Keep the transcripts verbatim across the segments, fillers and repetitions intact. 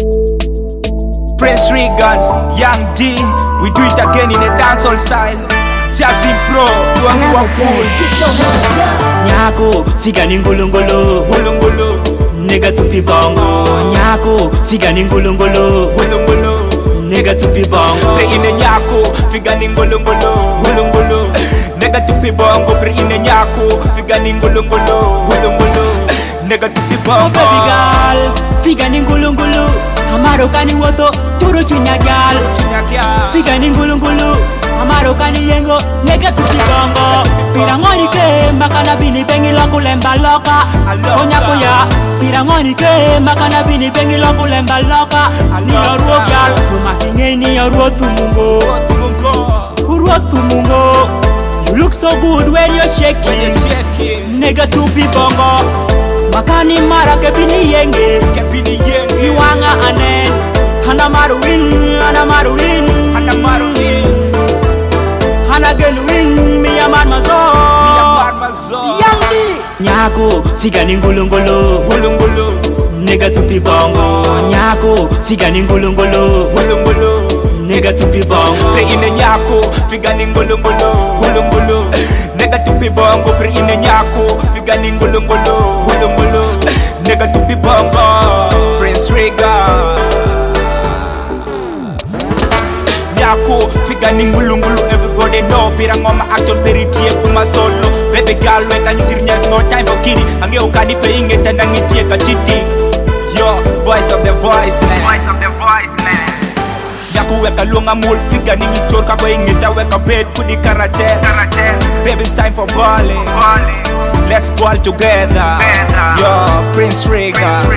Prince Regans, Young D, we do it again in a dancehall style. Jazzy Pro, Duangu Cool. Nyako, figa ni ngulungulu, Ngulungulu, nigga tupi bongo. Nyako, figa ni ngulungulu, ngulungulu, nigga tupi bongo. pre ine nyako, figa ni ngulungulu, ngulungulu, nigga tupi bongo. Pre ine nyako, figa ni ngulungulu, ngulungulu, nigga tupi bongo. Oh baby girl, figa ni ngulungulu, amaro kani woto, turu chunya girl. Figa ni ngulungulu, amaro kani yengo, nigga tupi bongo. Pirangoni ke, makana bini bengi loko lemba loka. Onyako ya, pirangoni ke, makana bini bengi loko lemba loka. Ni oruo girl, rumakinge ni oruo tumungo. Uruo tumungo. You look so good when you're shaking, nigga tupi bongo. Makani mara ke bini yenge, Iwanga anen. Hana maru wing, hana maru wing, hana maru wing, hana gen wing, mi amar mazo, mi amar mazo. Young D, nyako, figa ni ngulungulu, ngulungulu, nigga tupi bongo. Nyako, figa ni ngulungulu, ngulungulu, nigga tupi bongo. Pre ine nyako, figa ni ngulungulu, ngulungulu, nigga tupi bongo. Pre ine nyako, figa ni ngulungulu, ngulungulu, nigga tupi bongo. Prince Regans, nyako, figa ni ngulungulu. Everybody know, pirangoma action peritie kuma solo. Baby girl, weka nyutirnyas, no time for kidding. Ange ukani paying it and angitie ka cheating. Yo, voice of the voice man, voice of the voice man. Nyako weka lunga mul, figa ni ngitor kako ingita weka bed kudi karate. Baby, it's time for balling. Let's ball together. Yo, Prince Regans.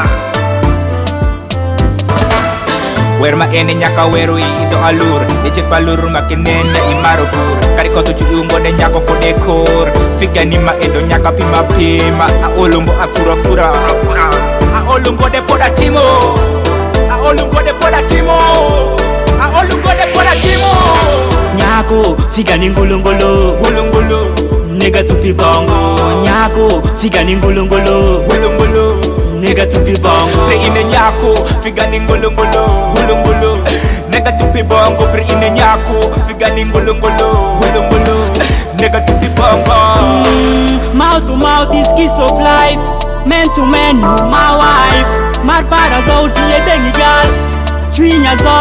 Wer ma ene nyaka weru ido alur Eche paluru makinene imarubur Kariko tuchu ungo de nyako kode kor Figa ni ma edo nyaka pima pima A olumbo afura fura A olumbo de poda timo A olumbo de poda timo A olumbo de poda timo Nyako, figa ni ngulungulu, ngulungulu, nigga tupi bongo. Nyako, figa ni ngulungulu, ngulungulu, nigga tupi bongo. pre ine nyako, figa ni ngulungulu, ngulungulu, nigga tupi bongo. Pre ine nyako, figa ni ngulungulu, ngulungulu, nigga tupi bongo. Mm, mouth to mouth is kiss of life. Man to man, you my wife. Mar para zauti ye bengi girl, chwinya zo.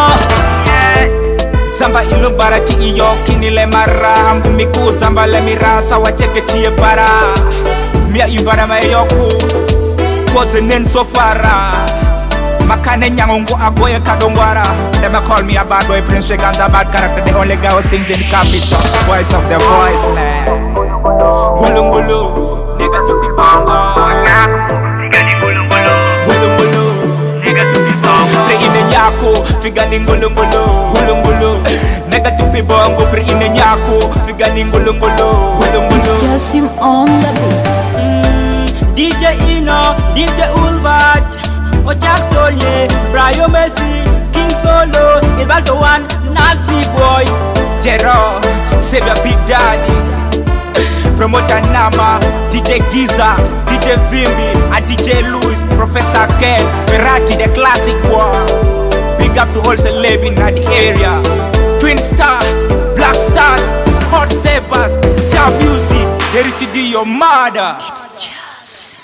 Samba ilo barati iyo kinile mara Ambu miku samba le mirasa wacheke tie para Mia ibara mayoku Koze nen sofara Makane nyangungu agoye kadongwara They may call me a bad boy, Prince Regans, a bad character. The only guy who sings in the capital. Voice of the voice man. Gulu gulu, nigga to be bongo. Gulu gulu, nigga to be bongo. Pre ine nyako, figa ni gulu gulu, gulu gulu, nigga to be bongo. Pre ine nyako, figa ni gulu gulu, gulu gulu. It's just him on the beat. Mm, D J Ino, D J Ulvat, Ojak Solye, Brian Messi, King Solo, Ilbalto One, Nasty Boy, Jero, save your big daddy. Promoter Nama, D J Giza, D J Vimbi, and D J Louis, Professor Ken, Verati the classic one. Big up to all celeb in the area. Twin Star, Black Stars, Hot Steppers, Jab Music, there is to do your mother. It's just